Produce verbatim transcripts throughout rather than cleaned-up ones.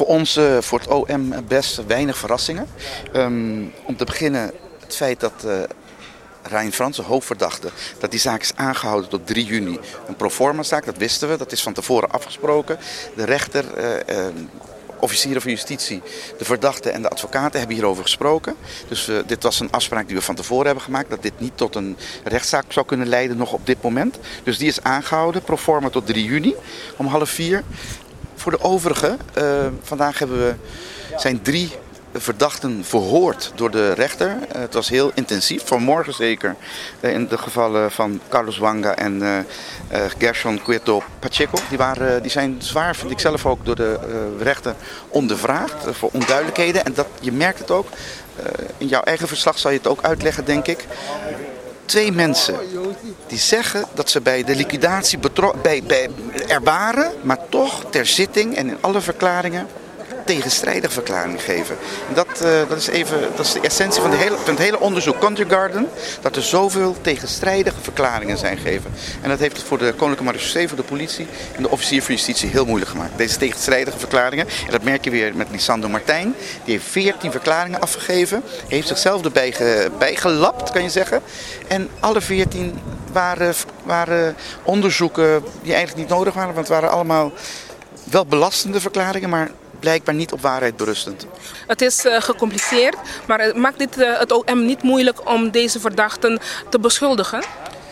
Voor ons, uh, voor het O M, best weinig verrassingen. Um, om te beginnen het feit dat uh, Ryan Frans, de hoofdverdachte, dat die zaak is aangehouden tot drie juni. Een proforma zaak, dat wisten we, dat is van tevoren afgesproken. De rechter, uh, uh, officieren van justitie, de verdachte en de advocaten hebben hierover gesproken. Dus uh, dit was een afspraak die we van tevoren hebben gemaakt, dat dit niet tot een rechtszaak zou kunnen leiden nog op dit moment. Dus die is aangehouden, proforma tot drie juni, om half vier. Voor de overige, uh, vandaag hebben we, zijn drie verdachten verhoord door de rechter. Uh, het was heel intensief, vanmorgen zeker, uh, in de gevallen van Carlos Wanga en uh, uh, Gerson Cueto Pacheco. Die, waren, die zijn zwaar, vind ik zelf ook, door de uh, rechter ondervraagd uh, voor onduidelijkheden. En dat, je merkt het ook, uh, in jouw eigen verslag zal je het ook uitleggen, denk ik. Twee mensen die zeggen dat ze bij de liquidatie betro- bij, bij, er waren, maar toch ter zitting en in alle verklaringen tegenstrijdige verklaringen geven. En dat, uh, dat is even, dat is de essentie van, de hele, van het hele onderzoek Country Garden, dat er zoveel tegenstrijdige verklaringen zijn gegeven. En dat heeft het voor de Koninklijke Marechaussee, voor de politie en de officier van justitie heel moeilijk gemaakt. Deze tegenstrijdige verklaringen, en dat merk je weer met Lisandro Martijn, die heeft veertien verklaringen afgegeven, heeft zichzelf erbij ge, bijgelapt, kan je zeggen. En alle veertien waren, waren onderzoeken die eigenlijk niet nodig waren, want het waren allemaal wel belastende verklaringen, maar blijkbaar niet op waarheid berustend. Het is uh, gecompliceerd, maar maakt dit uh, het O M niet moeilijk om deze verdachten te beschuldigen?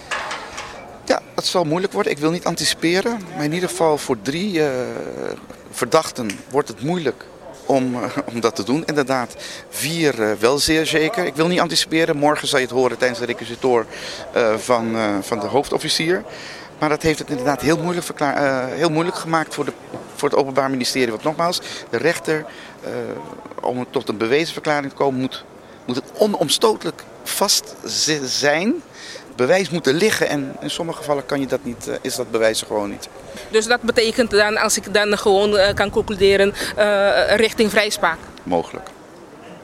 Ja, dat zal moeilijk worden. Ik wil niet anticiperen, maar in ieder geval voor drie uh, verdachten wordt het moeilijk om, uh, om dat te doen. Inderdaad, vier uh, wel zeer zeker. Ik wil niet anticiperen. Morgen zal je het horen tijdens de requisitor uh, van, uh, van de hoofdofficier. Maar dat heeft het inderdaad heel moeilijk, verklaar, uh, heel moeilijk gemaakt voor, de, voor het Openbaar Ministerie. Want nogmaals, de rechter, uh, om tot een bewezen verklaring te komen, moet, moet het onomstotelijk vast zijn. Bewijs moet er liggen en in sommige gevallen kan je dat niet, uh, is dat bewijs er gewoon niet. Dus dat betekent dan, als ik dan gewoon uh, kan concluderen, uh, richting vrijspraak? Mogelijk.